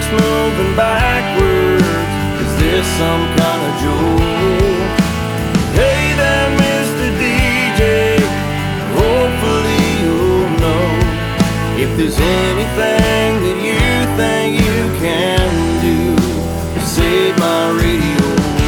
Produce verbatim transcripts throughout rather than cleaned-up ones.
music's moving backwards. Is this some kind of joke? Hey there, Mister D J, hopefully you'll know if there's anything that you think you can do to save my radio.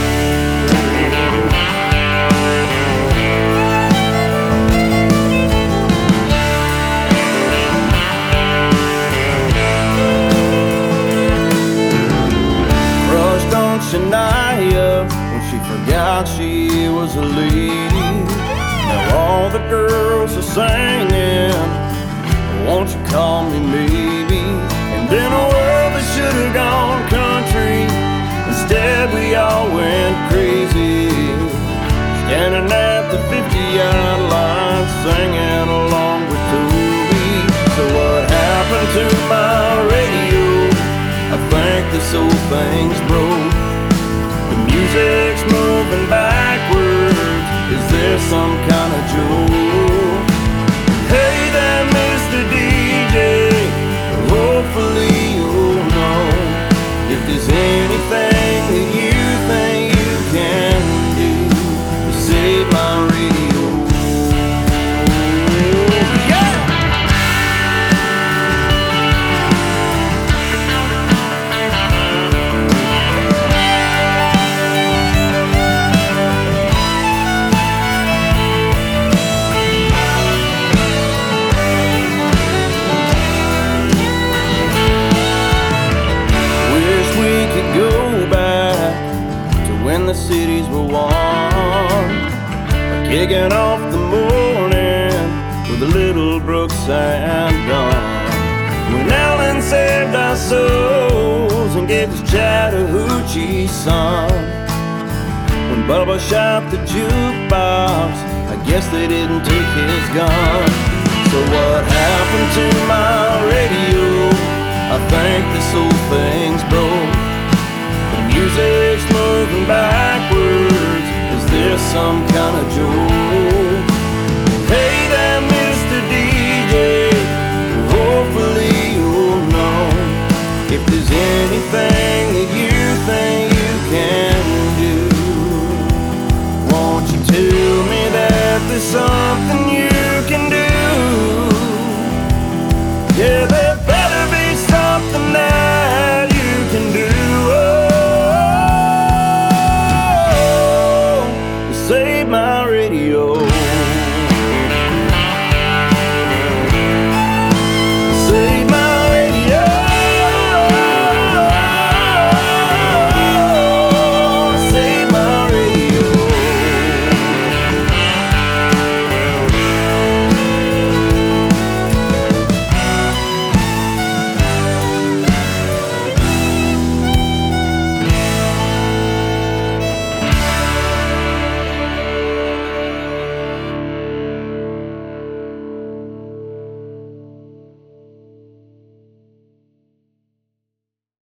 Shania when she forgot she was a lady. Now all the girls are singing, won't you call me maybe? And in a world that should have gone country, instead we all went crazy, standing at the fifty-yard line singing along with Toby. So what happened to my radio? I think this old thing's broke. Music's moving backwards. Is there some kind of joke? Hey there, Mister D J, hopefully you'll know if there's anything that you think you can do to save my radio. Yeah! When the cities were warm, kicking off the morning with a little Brookside dawn. When Alan saved our souls and gave us Chattahoochee song. When Bubba shot the jukebox, I guess they didn't take his gun. So what happened to my radio? I think this old thing's broke. Music's moving backwards. Is there some kind of joke? Hey there, Mister D J, hopefully you'll know if there's anything that you think you can do. Won't you tell me that there's something you can do? Yeah, there better be something that you can do. Save my radio.